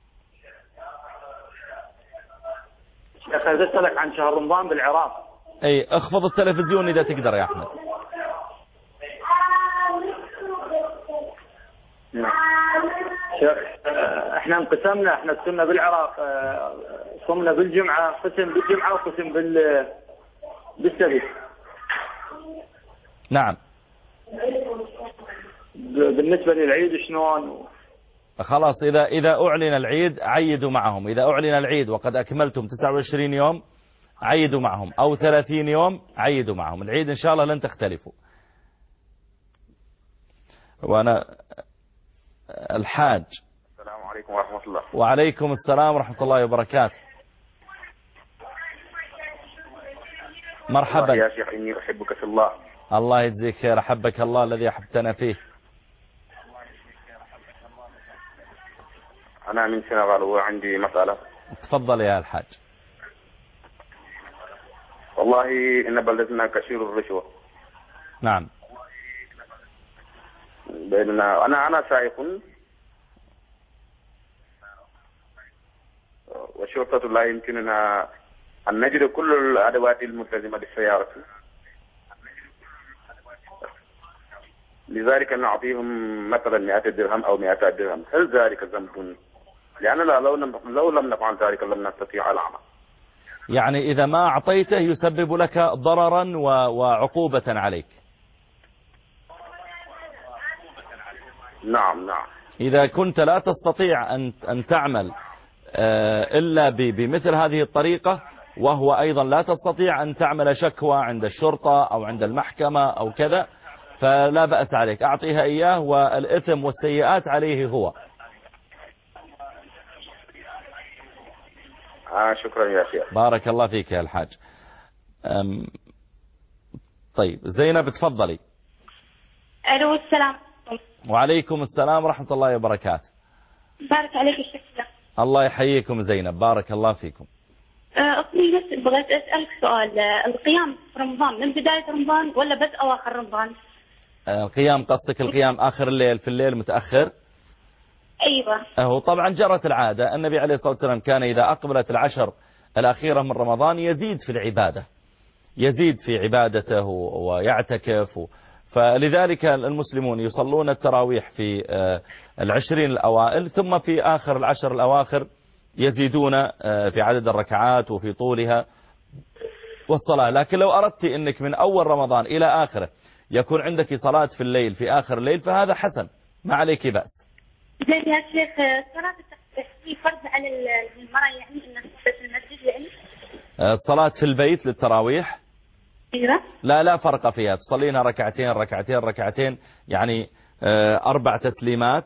شيخ أسألك عن شهر رمضان بالعراق. أي اخفض التلفزيون إذا تقدر يا أحمد. شيخ احنا انقسمنا، احنا السنة بالعراق صمنا بالجمعة، قسم بالجمعة وقسم بالسبت. نعم. بالنسبة للعيد شلون؟ خلاص إذا أعلن العيد عيدوا معهم. إذا أعلن العيد وقد أكملتم 29 يوم عيدوا معهم، أو 30 يوم عيدوا معهم. العيد إن شاء الله لن تختلفوا. وأنا الحاج. السلام عليكم ورحمة الله. وعليكم السلام ورحمة الله وبركاته. مرحبا يا شيخ، إني أحبك في الله. الله يجزيك خير، أحبك الله الذي أحبتنا فيه. أنا من سنغال وعندي مسألة. تفضل يا الحاج. والله إن بلدتنا كثير الرشوة. نعم. بيننا أنا سائق، والشرطة لا يمكننا أن نجد كل الأدوات الملتزمة للسيارة، لذلك نعطيهم مثلا 100 درهم أو 200 درهم. هل ذلك ذنب؟ لأننا لو لم نفعل ذلك لن نستطيع العمل. يعني إذا ما أعطيته يسبب لك ضررا وعقوبة عليك. نعم نعم. إذا كنت لا تستطيع أن تعمل إلا بمثل هذه الطريقة، وهو أيضا لا تستطيع أن تعمل شكوى عند الشرطة أو عند المحكمة أو كذا، فلا بأس عليك، أعطيها إياه والإثم والسيئات عليه هو. شكرا يا شيخ. بارك الله فيك يا الحاج. طيب زينب تفضلي. ألو السلام. وعليكم السلام ورحمة الله وبركاته. بارك عليك الشيخ. الله يحييكم زينب، بارك الله فيكم. أختي بس بغيت أسألك سؤال، القيام في رمضان من بداية رمضان ولا بس أواخر رمضان؟ القيام قصدك القيام آخر الليل، في الليل متأخر؟ أيوة. هو طبعا جرت العادة، النبي عليه الصلاة والسلام كان إذا أقبلت العشر الأخيرة من رمضان يزيد في العبادة، يزيد في عبادته ويعتكف، فلذلك المسلمون يصلون التراويح في 20 الأوائل، ثم في آخر 10 الأواخر يزيدون في عدد الركعات وفي طولها والصلاة. لكن لو أردت أنك من أول رمضان إلى آخره يكون عندك صلاة في الليل في آخر الليل فهذا حسن، ما عليك بأس. زين يا شيخ، صلاة التحويل فرض على المرأة يعني أن تصلي في المسجد يعني؟ الصلاة في البيت للتراويح أيوة. لا فرق فيها، تصلينها ركعتين يعني 4 تسليمات،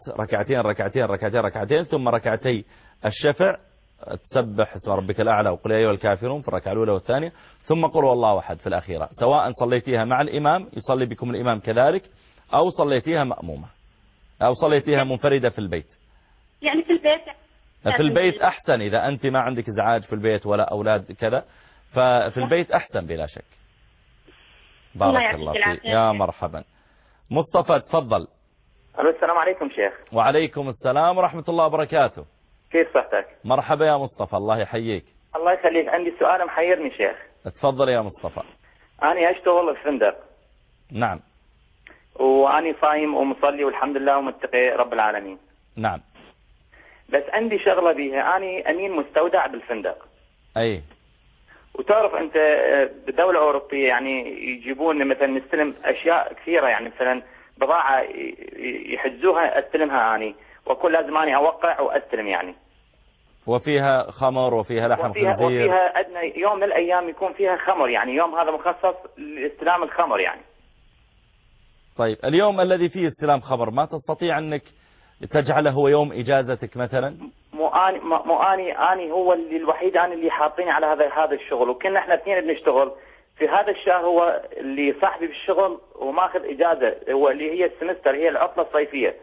ركعتين ثم ركعتي الشفع، تسبح اسم ربك الأعلى وقل يا أيها الكافرون في الركعة الأولى والثانية، ثم قل والله أحد في الأخيرة، سواء صليتيها مع الإمام يصلي بكم الإمام كذلك، أو صليتيها مأمومة، أو صليتيها منفردة في البيت. يعني في البيت؟ في البيت أحسن، إذا أنت ما عندك إزعاج في البيت ولا أولاد كذا، ففي البيت أحسن بلا شك. بارك الله فيك يا مرحبا. مصطفى تفضل. السلام عليكم شيخ. وعليكم السلام ورحمة الله وبركاته. كيف صحتك؟ مرحبا يا مصطفى، الله يحييك. الله يخليك، عندي سؤال محيرني شيخ. تفضل يا مصطفى. أنا أشتغل في فندق. نعم. وأنا صايم ومصلي والحمد لله ومتقي رب العالمين. نعم. بس عندي شغلة بيها، أنا أمين مستودع بالفندق. أي. وتعرف أنت بالدولة الأوروبية يعني يجيبون مثلا نستلم أشياء كثيرة، يعني مثلا بضاعة يحجزوها استلمها أنا، وكل لازم أنا أوقع وأستلم يعني. وفيها خمر وفيها لحم خنزير. وفيها أدنى يوم من الأيام يكون فيها خمر، يعني يوم هذا مخصص لاستلام الخمر يعني. طيب اليوم الذي فيه استلام خمر ما تستطيع أنك تجعله هو يوم إجازتك مثلا؟ مو أني هو اللي الوحيد أنا اللي حاطيني على هذا الشغل، وكنا احنا اثنين بنشتغل في هذا الشهر. هو اللي صاحبي بالشغل وماخذ إجازة، هو اللي هي السمستر، هي العطلة الصيفية.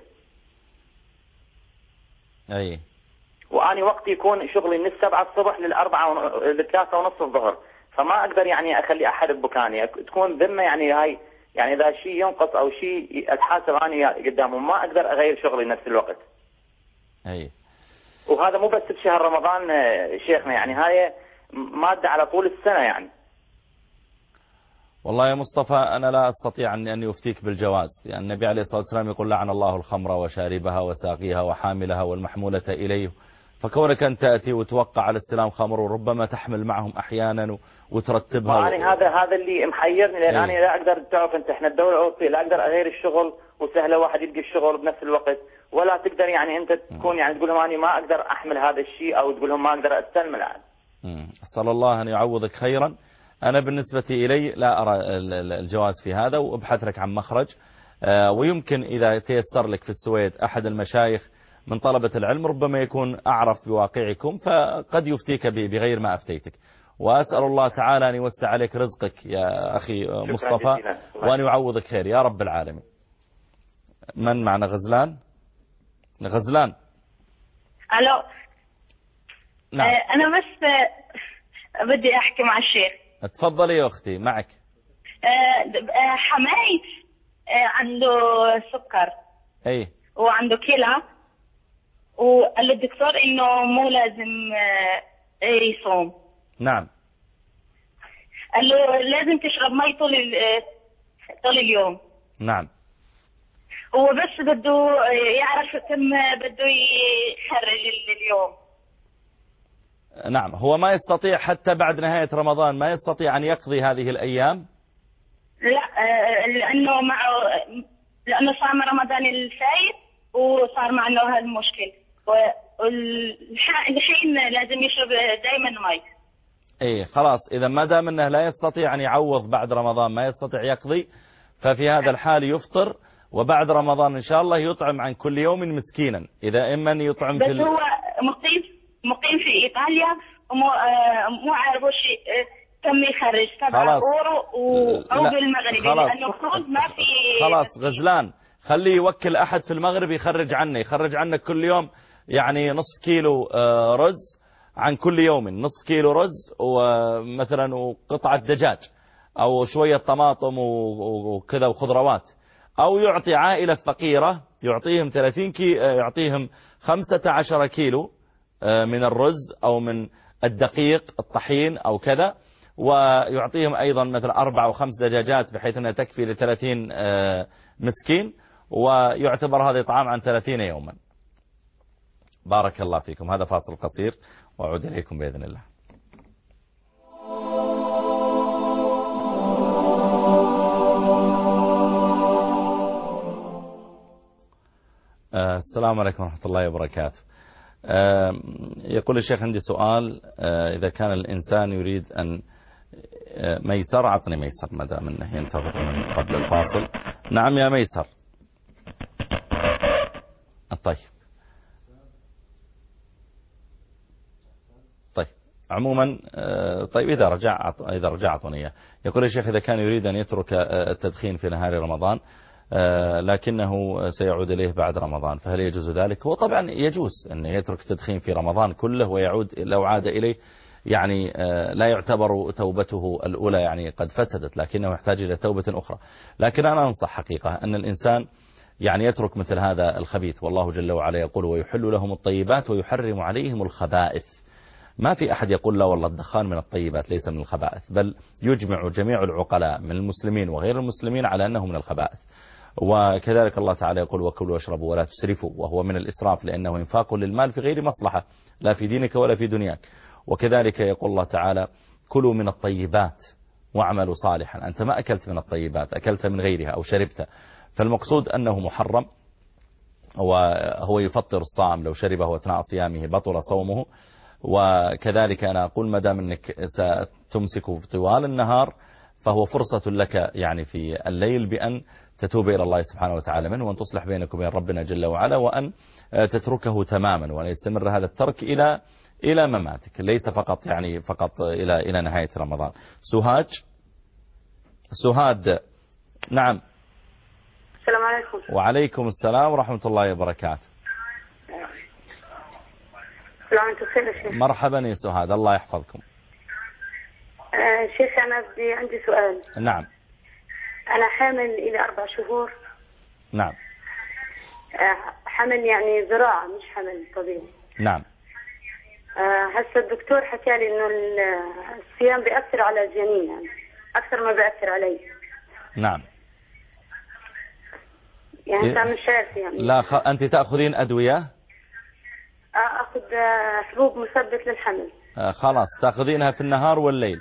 أي. وأني وقتي يكون شغلي من 7 الصبح ل3 ونص الظهر، فما أقدر يعني أخلي أحد بمكاني، تكون ذمة يعني هاي، يعني إذا شيء ينقص أو شيء أتحاسب أنا قدامهم، ما أقدر أغير شغلي نفس الوقت. أي. وهذا مو بس بشهر رمضان شيخنا، يعني هاي مادة على طول السنة يعني. والله يا مصطفى أنا لا أستطيع أن يفتيك بالجواز، لأن النبي عليه الصلاة والسلام يقول لعن الله الخمر وشاربها وساقيها وحاملها والمحمولة إليه، فكونك أن تأتي وتوقع على استلام خمر وربما تحمل معهم أحيانا وترتبها يعني هذا اللي محيرني، لأن أنا لا أقدر، تعرف أنت إحنا الدولة الأوروبية لا أقدر أغير الشغل، وسهل واحد يلقى الشغل بنفس الوقت، ولا تقدر يعني أنت تكون يعني تقول لهم أنا ما أقدر أحمل هذا الشيء، أو تقول لهم ما أقدر أستلم الآن. أسأل الله أن يعوضك خيرا. أنا بالنسبة إلي لا أرى الجواز في هذا، وأبحث لك عن مخرج. ويمكن إذا تيسر لك في السويد أحد المشايخ من طلبة العلم ربما يكون أعرف بواقعكم، فقد يفتيك بغير ما أفتيتك. وأسأل الله تعالى أن يوسع عليك رزقك يا أخي مصطفى، وأن يعوضك خير يا رب العالمين. من معنا؟ غزلان. ألو. نعم. أنا بس بدي أحكي مع الشيخ. تفضلي يا أختي، معك. حماي عنده سكر. أي. وعنده كلى، وقال له الدكتور إنه مو لازم يصوم. نعم. قال له لازم تشرب مي طول اليوم. نعم. هو بس بده يعرف كم بده يخرج اليوم. نعم. هو ما يستطيع حتى بعد نهاية رمضان ما يستطيع أن يقضي هذه الأيام؟ لا، لأنه صار رمضان الفايت وصار معنا هالمشكل، والحين لازم يشرب دائما مي. ايه خلاص، إذا ما دام أنه لا يستطيع أن يعوض بعد رمضان، ما يستطيع يقضي، ففي هذا الحال يفطر، وبعد رمضان إن شاء الله يطعم عن كل يوم مسكينا. إذا إما أن يطعم بس هو مقيم في إيطاليا، ومو عارف شيء كم يخرج 7 أورو أو بالمغرب، لأنه ما في. خلاص غزلان، خليه يوكل أحد في المغرب يخرج عنك كل يوم، يعني نصف كيلو رز عن كل يوم، نصف كيلو رز ومثلا وقطعة دجاج أو شوية طماطم وكذا وخضروات، أو يعطي عائلة فقيرة يعطيهم يعطيهم 15 كيلو من الرز أو من الدقيق الطحين أو كذا، ويعطيهم أيضا مثلا 4 أو 5 دجاجات بحيث أنها تكفي ل30 مسكين، ويعتبر هذا إطعام عن 30 يوما. بارك الله فيكم. هذا فاصل قصير وأعود إليكم بإذن الله. السلام عليكم ورحمة الله وبركاته. يقول الشيخ عندي سؤال، إذا كان الإنسان يريد أن ميسر، عطني ميسر ما دام أنه ينتظر من قبل الفاصل. نعم يا ميسر. طيب عموما، طيب إذا رجع أعطوني إياه. يقول الشيخ إذا كان يريد أن يترك التدخين في نهار رمضان لكنه سيعود إليه بعد رمضان، فهل يجوز ذلك؟ هو طبعا يجوز أن يترك التدخين في رمضان كله ويعود، لو عاد إليه يعني لا يعتبر توبته الأولى يعني قد فسدت، لكنه يحتاج إلى توبة أخرى. لكن أنا أنصح حقيقة أن الإنسان يعني يترك مثل هذا الخبيث، والله جل وعلا يقول ويحل لهم الطيبات ويحرم عليهم الخبائث. ما في أحد يقول لا والله الدخان من الطيبات ليس من الخبائث، بل يجمع جميع العقلاء من المسلمين وغير المسلمين على أنه من الخبائث. وكذلك الله تعالى يقول وكلوا واشربوا ولا تسرفوا، وهو من الإسراف لأنه انفاق للمال في غير مصلحة لا في دينك ولا في دنياك. وكذلك يقول الله تعالى كلوا من الطيبات واعملوا صالحا. أنت ما أكلت من الطيبات، أكلت من غيرها أو شربت، فالمقصود أنه محرم، وهو يفطر الصائم لو شربه أثناء صيامه بطل صومه. وكذلك أنا أقول ما دام أنك ستمسك طوال النهار فهو فرصة لك يعني في الليل بأن تتوب إلى الله سبحانه وتعالى منه، وأن تصلح بينك وبين ربنا جل وعلا، وأن تتركه تماما، وأن يستمر هذا الترك إلى مماتك، ليس فقط يعني فقط إلى نهاية رمضان. سهاد. نعم. السلام عليكم. وعليكم السلام ورحمة الله وبركاته. مرحبا يا سهاد، الله يحفظكم. شيخ أنا عندي سؤال. نعم. أنا حامل إلى 4 شهور. نعم. حمل يعني زراعة مش حمل طبيعي. نعم. هسه الدكتور حكى لي إنه الصيام بيأثر على الجنين يعني أكثر ما بيأثر علي. نعم. يعني أنت مش عارف يعني. لا أنت تأخذين أدوية؟ أخذ حبوب مثبت للحمل. خلاص تأخذينها في النهار والليل؟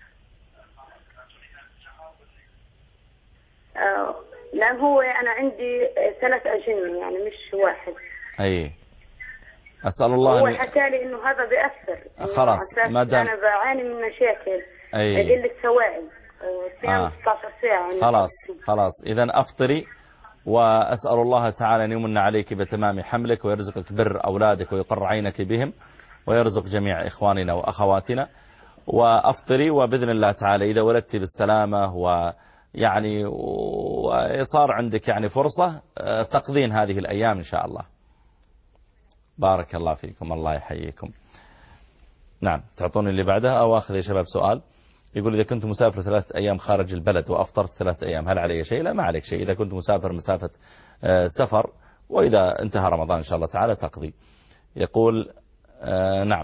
لأن هو أنا عندي 3 أجنة يعني مش واحد. أي أسأل الله هو حكى لي إنه هذا بيأثر. خلاص ما دام أنا بعاني من مشاكل. أي قلة سوائل صيام 16 ساعة. خلاص إذا أفطري، وأسأل الله تعالى أن يمن عليك بتمام حملك ويرزقك بر أولادك ويقر عينك بهم ويرزق جميع إخواننا وأخواتنا. وأفطري، وبإذن الله تعالى إذا ولدت بالسلامة ويعني وصار عندك يعني فرصة تقضين هذه الأيام إن شاء الله. بارك الله فيكم، الله يحييكم. نعم، تعطوني اللي بعدها أو أخذ يا شباب سؤال. يقول إذا كنت مسافر 3 أيام خارج البلد وأفطرت 3 أيام هل علي شيء؟ لا، ما عليك شيء إذا كنت مسافر مسافة سفر، وإذا انتهى رمضان إن شاء الله تعالى تقضي. يقول نعم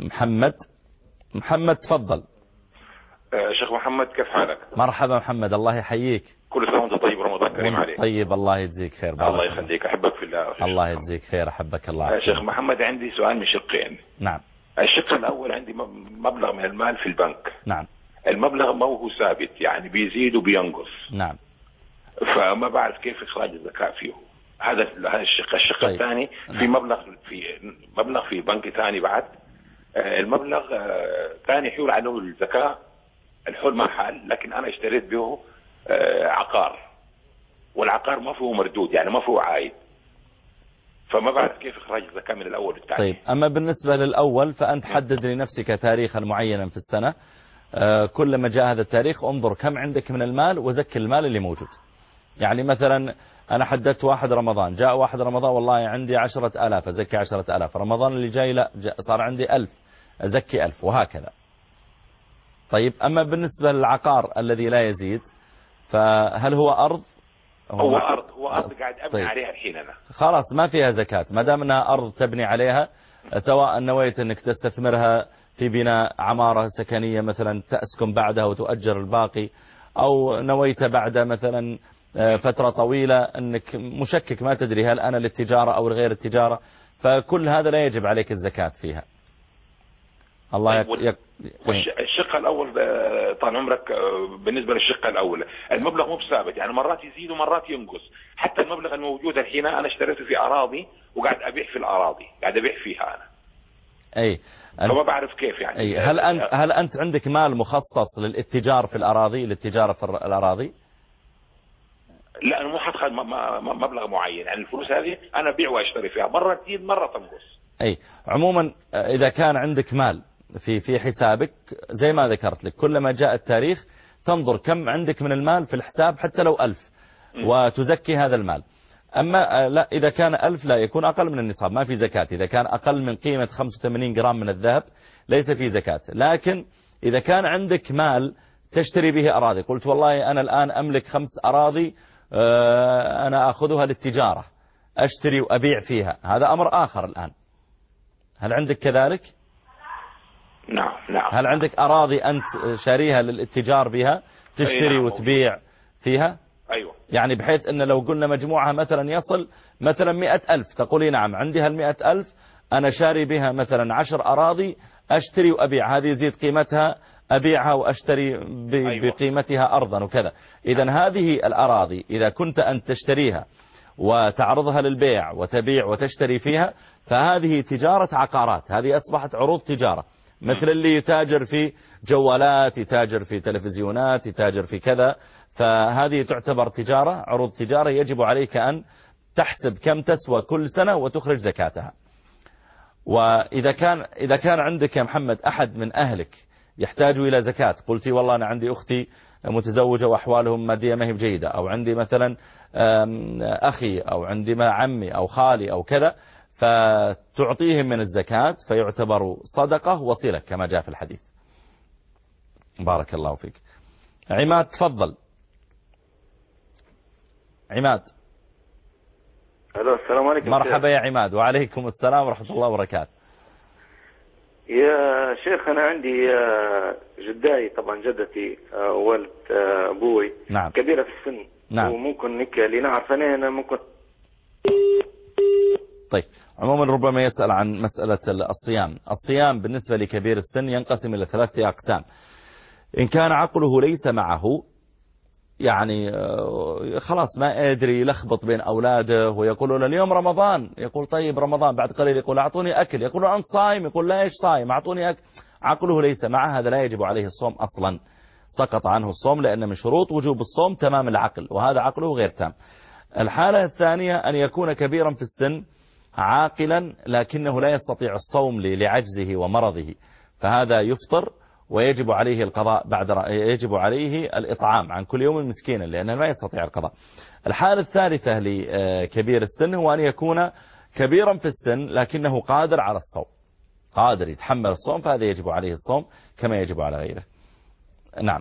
محمد تفضل. شيخ محمد كيف حالك؟ مرحبا محمد، الله يحييك. كل سنة وانت طيب، رمضان كريم عليك. طيب، الله يجزيك خير. الله يخليك، أحبك في الله. الله يجزيك خير، أحبك الله. شيخ محمد عندي سؤال من شقين. نعم. الشق الأول عندي مبلغ من المال في البنك. نعم. المبلغ ما هو ثابت، يعني بيزيد وبينقص. نعم. فما بعرف كيف إخراج الزكاة فيه. هذا الشق طيب. الثاني في مبلغ في بنك ثاني بعد. المبلغ ثاني حول عليه الزكاة، الحول ما حال، لكن أنا اشتريت به عقار، والعقار ما فيه مردود يعني ما فيه عائد، فما بعرف كيف إخراج الزكاة من الأول والثاني. طيب، أما بالنسبة للأول فأنت حدد لنفسك تاريخا معينا في السنة، كلما جاء هذا التاريخ انظر كم عندك من المال وزكي المال اللي موجود. يعني مثلا أنا حددت 1 رمضان، جاء 1 رمضان والله عندي 10,000 أزكي 10,000، رمضان اللي جاي لا صار عندي 1000 أزكي 1000، وهكذا. طيب، أما بالنسبة للعقار الذي لا يزيد فهل هو أرض؟ هو أرض قاعد أبني طيب. عليها الحين أنا خلاص ما فيها زكاة، ما دام أنها أرض تبني عليها، سواء نويت أنك تستثمرها في بناء عمارة سكنية مثلا تأسكن بعدها وتؤجر الباقي، أو نويت بعد مثلا فترة طويلة أنك مشكك ما تدري هل أنا للتجارة أو لغير التجارة، فكل هذا لا يجب عليك الزكاة فيها. الله الشق الأول طال عمرك، بالنسبة للشق الأول المبلغ مو ثابت، يعني مرات يزيد ومرات ينقص. حتى المبلغ الموجود الحين أنا اشتريته في أراضي وقاعد أبيع في الأراضي، قاعد أبيع فيها أنا. أي فما بعرف كيف يعني. أي هل أنت عندك مال مخصص للاتجار في الأراضي، للتجارة في الأراضي؟ لا، أنا مو حدخل مبلغ معين، يعني الفلوس هذه أنا أبيع وأشتري فيها، مرة تزيد مرة تنقص. أي عموما إذا كان عندك مال في حسابك زي ما ذكرت لك، كلما جاء التاريخ تنظر كم عندك من المال في الحساب حتى لو 1000 وتزكي هذا المال. أما لا، إذا كان 1000 لا يكون أقل من النصاب ما في زكاة. إذا كان أقل من قيمة 85 جرام من الذهب ليس في زكاة. لكن إذا كان عندك مال تشتري به أراضي، قلت والله أنا الآن أملك 5 أراضي أنا أخذها للتجارة، أشتري وأبيع فيها، هذا أمر آخر الآن. هل عندك كذلك؟ نعم. هل عندك أراضي أنت شاريها للاتجار بها تشتري وتبيع فيها؟ أيوة. يعني بحيث أن لو قلنا مجموعها مثلا يصل مثلا 100,000 تقولي نعم عندي هال100,000 أنا شاري بها مثلا 10 أراضي أشتري وأبيع، هذه يزيد قيمتها أبيعها وأشتري بقيمتها أرضا وكذا. إذن هذه الأراضي إذا كنت أنت تشتريها وتعرضها للبيع وتبيع وتشتري فيها فهذه تجارة عقارات، هذه أصبحت عروض تجارة، مثل اللي يتاجر في جوالات، يتاجر في تلفزيونات، يتاجر في كذا، فهذه تعتبر تجارة، عروض تجارة يجب عليك أن تحسب كم تسوى كل سنة وتخرج زكاتها. وإذا كان عندك يا محمد أحد من أهلك يحتاج إلى زكاة، قلتي والله أنا عندي أختي متزوجة وأحوالهم مادية ما هي بجيدة، أو عندي مثلا أخي، أو عندي عمي أو خالي أو كذا، فتعطيهم من الزكاة فيعتبر صدقة وصلة كما جاء في الحديث. بارك الله فيك. عماد تفضل. عماد. السلام عليكم. مرحبا يا عماد. وعليكم السلام ورحمة الله وبركاته. يا شيخ أنا عندي جداي، طبعا جدتي والد أبوي، نعم. كبيرة في السن، نعم. وممكن اللي نعرف أنا ممكن. طيب عموما ربما يسأل عن مسألة الصيام. الصيام بالنسبة لكبير السن ينقسم إلى 3 أقسام. إن كان عقله ليس معه، يعني خلاص ما أدري، يلخبط بين أولاده ويقولون اليوم رمضان، يقول طيب رمضان، بعد قليل يقول أعطوني أكل، يقول أنت صايم، يقول لا إيش صايم، أعطوني أكل. عقله ليس معه، هذا لا يجب عليه الصوم أصلا، سقط عنه الصوم، لأن من شروط وجوب الصوم تمام العقل، وهذا عقله غير تام. الحالة الثانية أن يكون كبيرا في السن عاقلا لكنه لا يستطيع الصوم لعجزه ومرضه، فهذا يفطر ويجب عليه القضاء يجب عليه الإطعام عن كل يوم مسكينا لأنه لا يستطيع القضاء. الحالة الثالثة لكبير السن هو أن يكون كبيرا في السن لكنه قادر على الصوم، قادر يتحمل الصوم، فهذا يجب عليه الصوم كما يجب على غيره. نعم.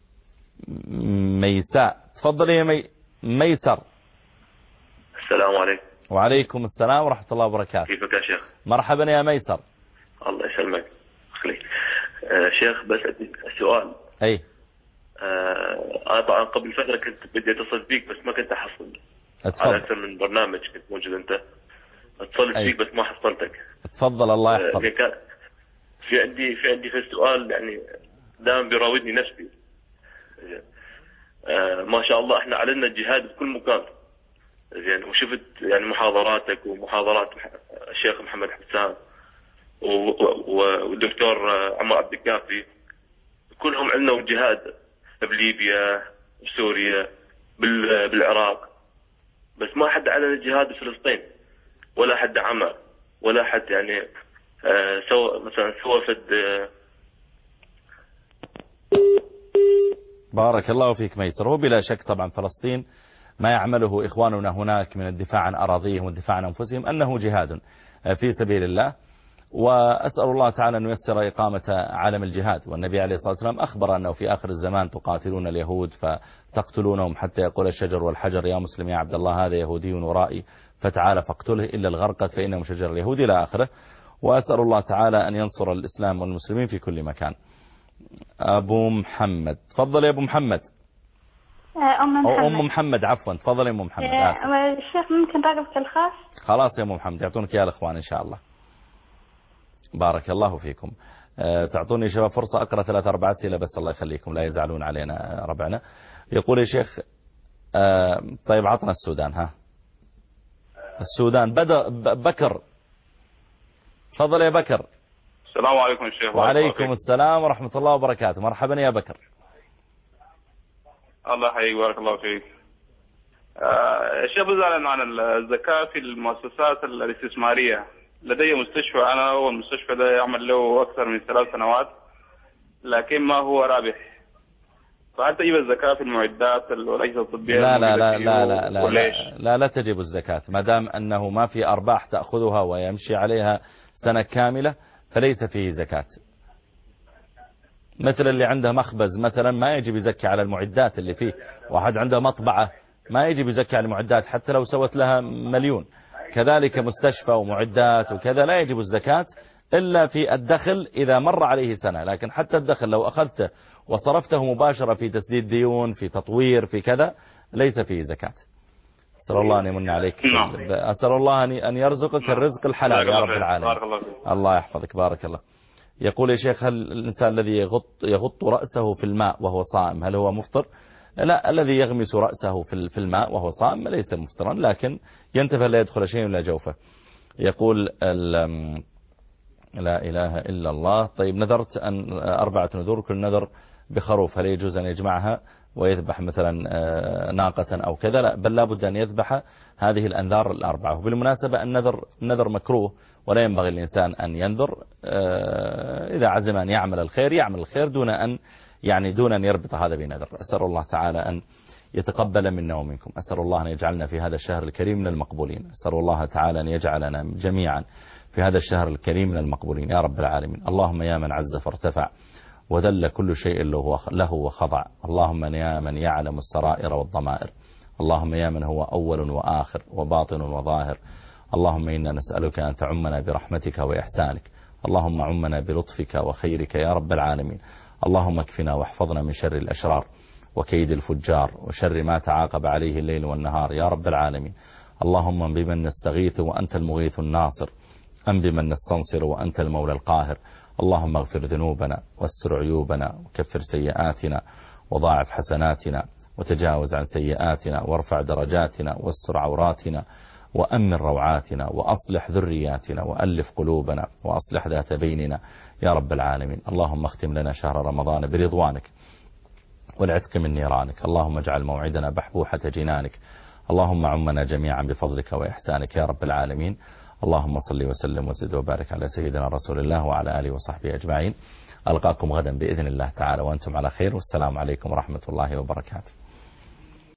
ميساء، تفضل يا ميسر. السلام عليكم. وعليكم السلام ورحمة الله وبركاته. كيفك يا شيخ؟ مرحبا يا ميسر. الله يسلمك. خليك. شيخ بس السؤال. أي. أنا طبعا قبل فترة كنت بدي أتصل فيك بس ما كنت أحصل. على أكثر من برنامج كنت موجود أنت. اتصلت فيك بس ما حصلتك. تفضل الله يحفظك. في عندي في السؤال يعني دائما بيراودني نفسي. ما شاء الله احنا علينا الجهاد بكل مكان. زين، وشفت يعني محاضراتك ومحاضرات الشيخ محمد حسان والدكتور عمر عبد الكافي، كلهم عندنا وجهاد بليبيا بسوريا بالعراق، بس ما حد على الجهاد بفلسطين، ولا حد عمل، ولا حد يعني سوى فد. بارك الله فيك ميسر. هو بلا شك طبعا فلسطين ما يعمله إخواننا هناك من الدفاع عن أراضيهم والدفاع عن أنفسهم أنه جهاد في سبيل الله، وأسأل الله تعالى أن ييسر إقامة عالم الجهاد. والنبي عليه الصلاة والسلام أخبر أنه في آخر الزمان تقاتلون اليهود فتقتلونهم حتى يقول الشجر والحجر يا مسلم يا عبد الله هذا يهودي ورائي فتعال فاقتله إلا الغرقد فإنه شجر اليهود إلى آخره. وأسأل الله تعالى أن ينصر الإسلام والمسلمين في كل مكان. أبو محمد، تفضل يا أبو محمد. أم محمد عفوا، تفضل يا أم محمد. الشيخ ممكن رقمك الخاص؟ خلاص يا أم محمد يعطونك يا الأخوان إن شاء الله. بارك الله فيكم. تعطوني شباب فرصة أقرأ 3-4 أسئلة بس الله يخليكم لا يزعلون علينا ربعنا. يقول يا شيخ طيب عطنا السودان. ها السودان بكر، تفضل يا بكر. السلام عليكم الشيخ. وعليكم السلام ورحمة الله وبركاته. مرحبا يا بكر. الله يحييك بارك الله فيك. الشيخ بزعل عن الزكاة في المؤسسات الاستثمارية. لدي مستشفى أنا، والمستشفى ده يعمل له أكثر من 3 سنوات لكن ما هو رابح، فهل تجب الزكاة في المعدات والأجهزة الطبية؟ لا لا لا لا لا لا, لا لا تجب الزكاة ما دام أنه ما في أرباح تأخذها ويمشي عليها سنة كاملة فليس فيه زكاة. مثل اللي عنده مخبز مثلا ما يجب يزكي على المعدات اللي فيه، واحد عنده مطبعة ما يجب يزكي على المعدات حتى لو سوت لها 1,000,000. كذلك مستشفى ومعدات وكذا لا يجب الزكاة إلا في الدخل إذا مر عليه سنة، لكن حتى الدخل لو أخذته وصرفته مباشرة في تسديد ديون في تطوير في كذا ليس فيه زكاة. أسأل الله أن يمن عليك. أسأل الله أن يرزقك الرزق الحلال يا رب العالمين. الله يحفظك بارك الله. يقول يا شيخ هل الإنسان الذي يغط رأسه في الماء وهو صائم هل هو مفطر؟ لا، الذي يغمس رأسه في الماء وهو صائم ليس مفطرا، لكن ينتبه لا يدخل شيء إلى جوفه. يقول لا إله إلا الله. طيب نذرت أن 4 نذور كل نذر بخروف، هل يجوز أن يجمعها ويذبح مثلا ناقة أو كذا؟ لا، بل لابد أن يذبح هذه الأنذار 4. وبالمناسبة النذر مكروه ولا ينبغي الإنسان أن ينذر. إذا عزم أن يعمل الخير يعمل الخير دون أن يربط هذا بنذر. أسأل الله تعالى أن يتقبل منا ومنكم. أسأل الله أن يجعلنا في هذا الشهر الكريم من المقبولين. أسأل الله تعالى أن يجعلنا جميعا في هذا الشهر الكريم من المقبولين يا رب العالمين. اللهم يا من عز فارتفع وذل كل شيء له وخضع، اللهم يا من يعلم السرائر والضمائر، اللهم يا من هو أول وآخر وباطن وظاهر، اللهم إنا نسألك أن تعمنا برحمتك وإحسانك، اللهم عمنا بلطفك وخيرك يا رب العالمين. اللهم اكفنا واحفظنا من شر الأشرار وكيد الفجار وشر ما تعاقب عليه الليل والنهار يا رب العالمين. اللهم بمن نستغيث وأنت المغيث الناصر، أم بمن نستنصر وأنت المولى القاهر. اللهم اغفر ذنوبنا واستر عيوبنا وكفر سيئاتنا وضاعف حسناتنا وتجاوز عن سيئاتنا وارفع درجاتنا واستر عوراتنا وأمن روعاتنا وأصلح ذرياتنا وألف قلوبنا وأصلح ذات بيننا يا رب العالمين. اللهم اختم لنا شهر رمضان برضوانك والعتق من نيرانك. اللهم اجعل موعدنا بحبوحة جنانك. اللهم عمنا جميعا بفضلك وإحسانك يا رب العالمين. اللهم صل وسلم وزد وبارك على سيدنا رسول الله وعلى آله وصحبه أجمعين. ألقاكم غدا بإذن الله تعالى وأنتم على خير، والسلام عليكم ورحمة الله وبركاته.